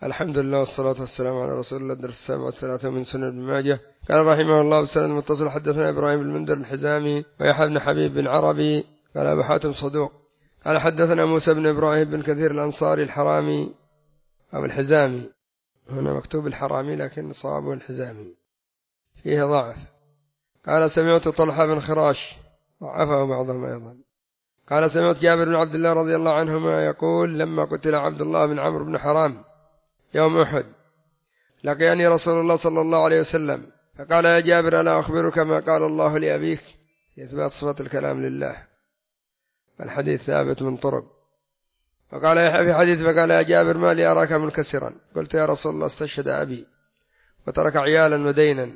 الحمد لله والصلاة والسلام على رسول الله. الدرس 37 من سنن ابن ماجه. قال رحمه الله بسند المتصل حدثنا إبراهيم بن المنذر الحزامي ويحيى بن حبيب بن عربي قال أبو حاتم صدوق قال حدثنا موسى بن إبراهيم بن كثير الأنصاري الحرامي أو الحزامي، هنا مكتوب الحرامي لكن صوابه الحزامي، فيه ضعف. قال سمعت طلحة بن خراش ضعفه بعضهم أيضا. قال سمعت جابر بن عبد الله رضي الله عنهما يقول لما قتل عبد الله بن عمرو بن حرام يوم أحد لقيني رسول الله صلى الله عليه وسلم فقال يا جابر ألا أخبرك ما قال الله لأبيك، إثبات صفة الكلام لله، الحديث ثابت من طرق. فقال يحيى في حديث فقال يا جابر ما لي أراك منكسرا، قلت يا رسول الله استشهد أبي وترك عيالا ودينا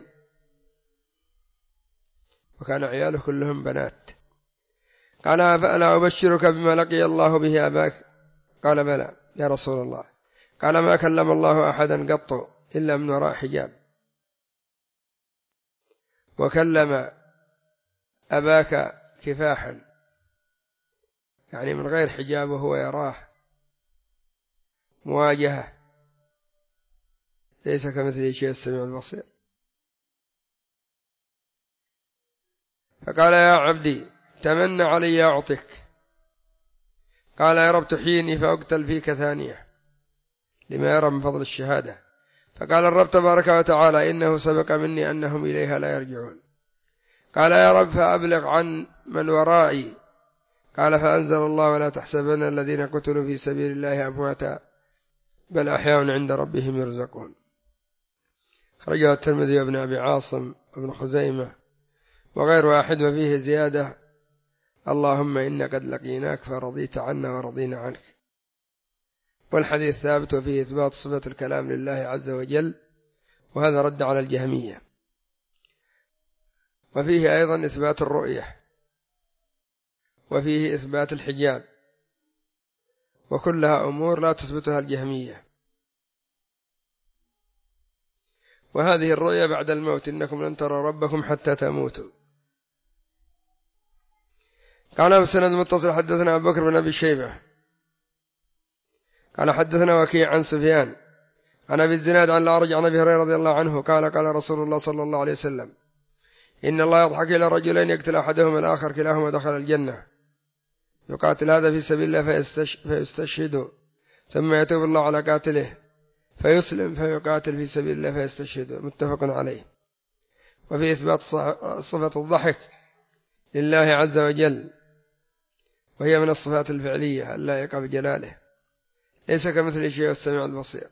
وكان عياله كلهم بنات. قال فألا أبشرك بما لقي الله به أباك؟ قال بلى يا رسول الله. قال ما كلم الله أحدا قط إلا من وراء حجاب، وكلم أباك كفاحا يعني من غير حجاب وهو يراه مواجهة، ليس كمثله شيء السميع البصير. فقال يا عبدي تمنى علي أعطك، قال يا رب تحييني فأقتل فيك ثانية لما يرى من فضل الشهادة. فقال الرب تبارك وتعالى إنه سبق مني أنهم إليها لا يرجعون. قال يا رب فأبلغ عن من ورائي. قال فأنزل الله ولا تحسبن الذين قتلوا في سبيل الله أمواتا بل أحياء عند ربهم يرزقون. خرجه الترمذي وابن أبي عاصم وابن خزيمة وغير واحد، وفيه زيادة اللهم إن قد لقيناك فرضيت عنا ورضينا عنك. والحديث ثابت وفيه إثبات صفة الكلام لله عز وجل، وهذا رد على الجهمية. وفيه أيضا إثبات الرؤية، وفيه إثبات الحجاب، وكلها أمور لا تثبتها الجهمية. وهذه الرؤية بعد الموت إنكم لن تروا ربكم حتى تموتوا. قال بسند متصل حدثنا أبو بكر بن أبي شيبة قال حدثنا وكيع عن سفيان عن أبي الزناد عن الأعرج عن أبي هريرة رضي الله عنه قال قال رسول الله صلى الله عليه وسلم إن الله يضحك إلى رجلين يقتل أحدهما الآخر كلاهما دخل الجنة، يقاتل هذا في سبيل الله فيستشهد ثم يتوب الله على قاتله فيسلم فيقاتل في سبيل الله فيستشهد، متفق عليه. وفي إثبات صفة الضحك لله عز وجل، وهي من الصفات الفعلية اللائقة بجلاله، ليس كمثل شيء السميع البصير.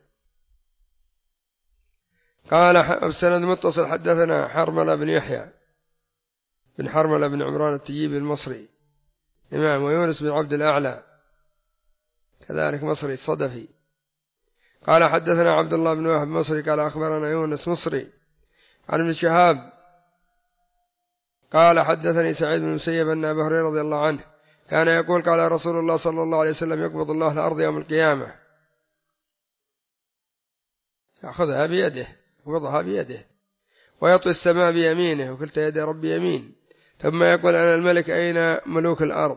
قال بسند متصل حدثنا حرملة بن يحيى بن حرملة بن عمران التجيبي المصري إمام، ويونس بن عبد الأعلى كذلك مصري صدفي. قال حدثنا عبد الله بن وهب مصري قال أخبرنا يونس مصري عن ابن شهاب قال حدثني سعيد بن المسيب أن أبا هريرة رضي الله عنه كان يقول قال رسول الله صلى الله عليه وسلم يقبض الله الأرض يوم القيامة، يأخذها بيده يقبضها بيده، ويطوي السماء بيمينه وكلتا يد ربي يمين، ثم يقول أنا الملك أين ملوك الأرض.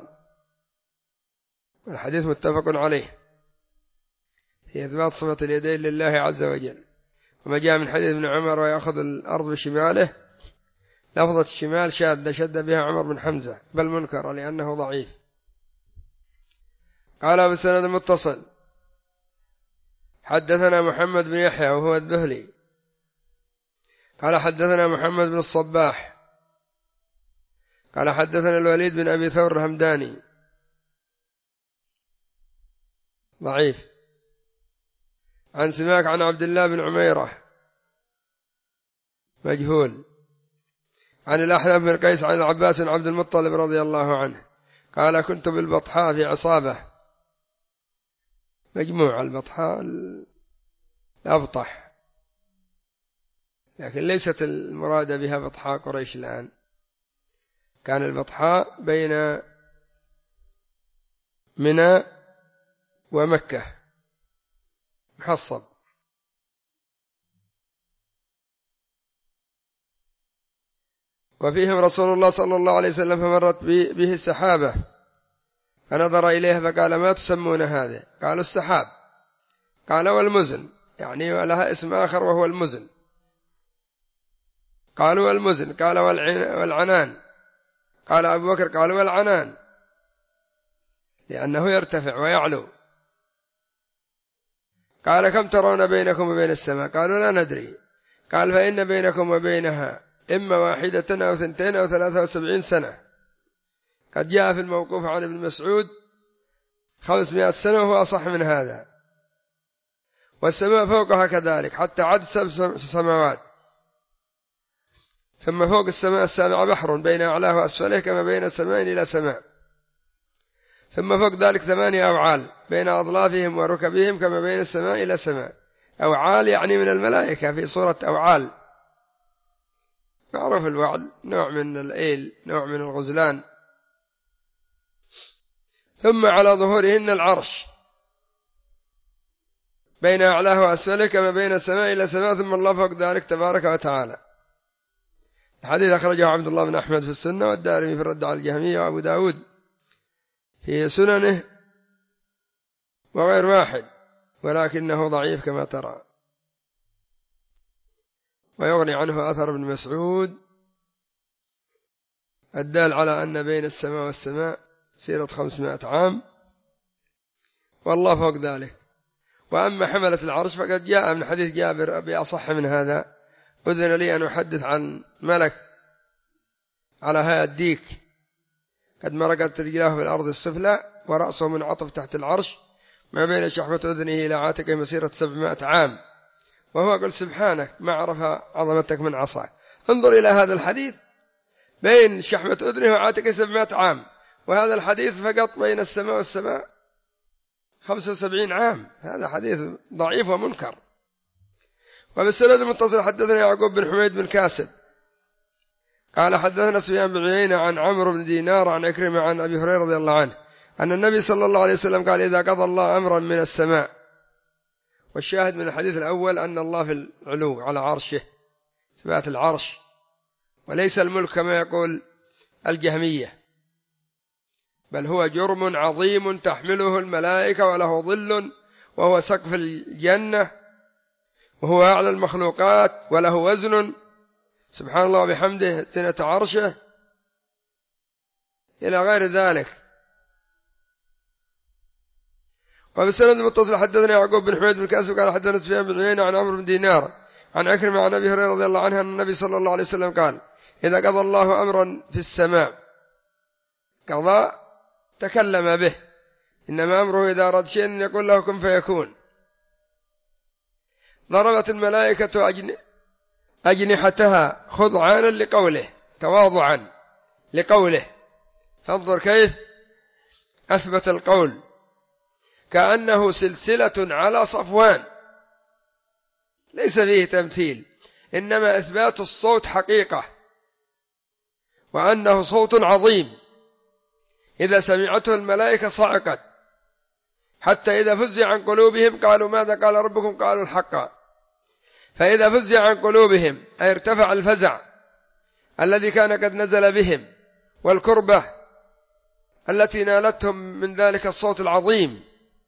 الحديث متفق عليه في إثبات صفة اليدين لله عز وجل. وما جاء من حديث ابن عمر ويأخذ الأرض بشماله، لفظة الشمال شادة شد بها عمر بن حمزة بل منكر لأنه ضعيف. قال بالسند المتصل حدثنا محمد بن يحيى وهو الذهلي قال حدثنا محمد بن الصباح قال حدثنا الوليد بن أبي ثور الهمداني ضعيف، عن سماك عن عبد الله بن عميرة مجهول، عن الأحنف بن قيس عن العباس بن عبد المطلب رضي الله عنه قال كنت بالبطحاء في عصابة، مجموعة البطحاء الأبطح، لكن ليست المراد بها بطحاء قريش الآن، كان البطحاء بين منى ومكة محصب. وفيهم رسول الله صلى الله عليه وسلم فمرت به السحابة فنظر إليها فقال ما تسمون هذا؟ قالوا السحاب. قال والمزن يعني ولها اسم آخر وهو المزن. قالوا المزن، قال والعنان، قال أبو بكر قالوا والعنان لأنه يرتفع ويعلو. قال كم ترون بينكم وبين السماء؟ قالوا لا ندري. قال فإن بينكم وبينها إما 1 أو 2 أو 73 سنة. قد جاء في الموقوف عن ابن مسعود 500 سنة وهو أصح من هذا. والسماء فوقها كذلك حتى عد 7 سماوات، ثم فوق السماء السابعة بحر بين أعلاه وأسفله كما بين سماء إلى سماء، ثم فوق ذلك 8 أوعال بين أضلافهم وركبهم كما بين السماء إلى سماء. أوعال يعني من الملائكة في صورة أوعال، معروف الوعل نوع من الإيل، نوع من الغزلان. ثم على ظهورهن العرش بين أعلاه وأسفله كما بين السماء إلى السماء، ثم الله فوق ذلك تبارك وتعالى. الحديث أخرجه عبد الله بن أحمد في السنة، والدارمي في الرد على الجهمية، وأبو داود في سننه، وغير واحد، ولكنه ضعيف كما ترى. ويغني عنه أثر ابن مسعود الدال على أن بين السماء والسماء سيرة 500 عام، والله فوق ذلك. وأما حملة العرش فقد جاء من حديث جابر بأصح من هذا: أذن لي أن أحدث عن ملك على هيئة الديك قد مرقت رجلاه في الأرض السفلى ورأسه منعطف تحت العرش ما بين شحمة أذنه إلى عاتقه مسيرة 700 عام، وهو قل سبحانك ما عرف عظمتك من عصاك. انظر إلى هذا الحديث، بين شحمة أذنه وعاتقه 700 عام، وهذا الحديث فقط بين السماء والسماء 75 عام. هذا حديث ضعيف ومنكر. وبالسند المتصل حدثنا يعقوب بن حميد بن كاسب قال حدثنا سفيان بن عيينة عن عمرو بن دينار عن عكرمة عن أبي هريرة رضي الله عنه أن النبي صلى الله عليه وسلم قال: إذا قضى الله أمرا من السماء. والشاهد من الحديث الأول أن الله في العلو على عرشه، ثبات العرش، وليس الملك كما يقول الجهمية، بل هو جرم عظيم تحمله الملائكة وله ظل وهو سقف الجنة وهو أعلى المخلوقات وله وزن سبحان الله وبحمده زنة عرشه إلى غير ذلك. وبالسند المتصل حدثنا يعقوب بن حميد بن كاسب قال حدثنا سفيان بن عيينة عن عمرو بن دينار عن عكرمة عن أبي هريرة رضي الله عنه أن النبي صلى الله عليه وسلم قال: إذا قضى الله أمرا في السماء، قضاء تكلم به، إنما أمره إذا أراد شيئا يقول له كن فيكون. ضربت الملائكة أجنحتها خضعانا لقوله، تواضعا لقوله. فانظر كيف أثبت القول كأنه سلسلة على صفوان، ليس فيه تمثيل، إنما إثبات الصوت حقيقة، وأنه صوت عظيم إذا سمعته الملائكة صعقت، حتى إذا فزع عن قلوبهم قالوا ماذا قال ربكم؟ قالوا الحق. فإذا فزع عن قلوبهم أي ارتفع الفزع الذي كان قد نزل بهم والكربة التي نالتهم من ذلك الصوت العظيم،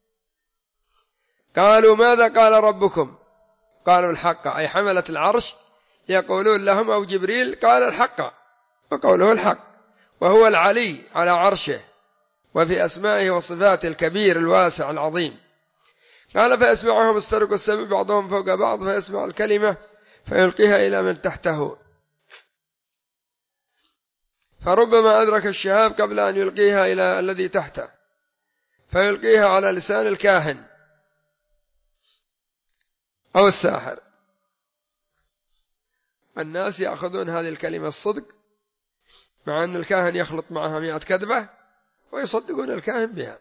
قالوا ماذا قال ربكم؟ قالوا الحق، أي حملة العرش يقولون لهم أو جبريل قال الحق، وقوله الحق، وهو العلي على عرشه وفي أسمائه وصفاته الكبير الواسع العظيم. قال: فيسمعهم مسترق السمع بعضهم فوق بعض فيسمع الكلمة فيلقيها إلى من تحته، فربما أدرك الشهاب قبل أن يلقيها إلى الذي تحته فيلقيها على لسان الكاهن أو الساحر. الناس يأخذون هذه الكلمة الصدق، مع أن الكاهن يخلط معها 100 كذبة ويصدقون الكاهن بها.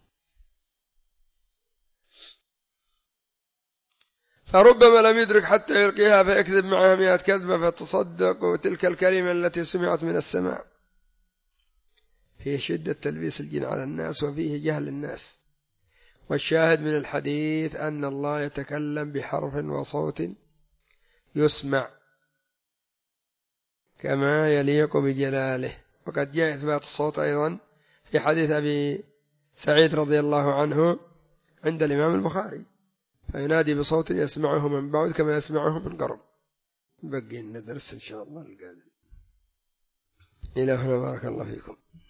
فربما لم يدرك حتى يلقيها فيكذب معها 100 كذبة فتصدق تلك الكلمة التي سمعت من السماء. فيه شدة تلبيس الجن على الناس وفيه جهل الناس. والشاهد من الحديث أن الله يتكلم بحرف وصوت يسمع كما يليق بجلاله. وقد جاء إثبات الصوت أيضا في حديث أبي سعيد رضي الله عنه عند الإمام البخاري فينادي بصوت يسمعه من بعد كما يسمعه من قرب. بقي لنا درس إن شاء الله القادم. إلى هنا بارك الله فيكم.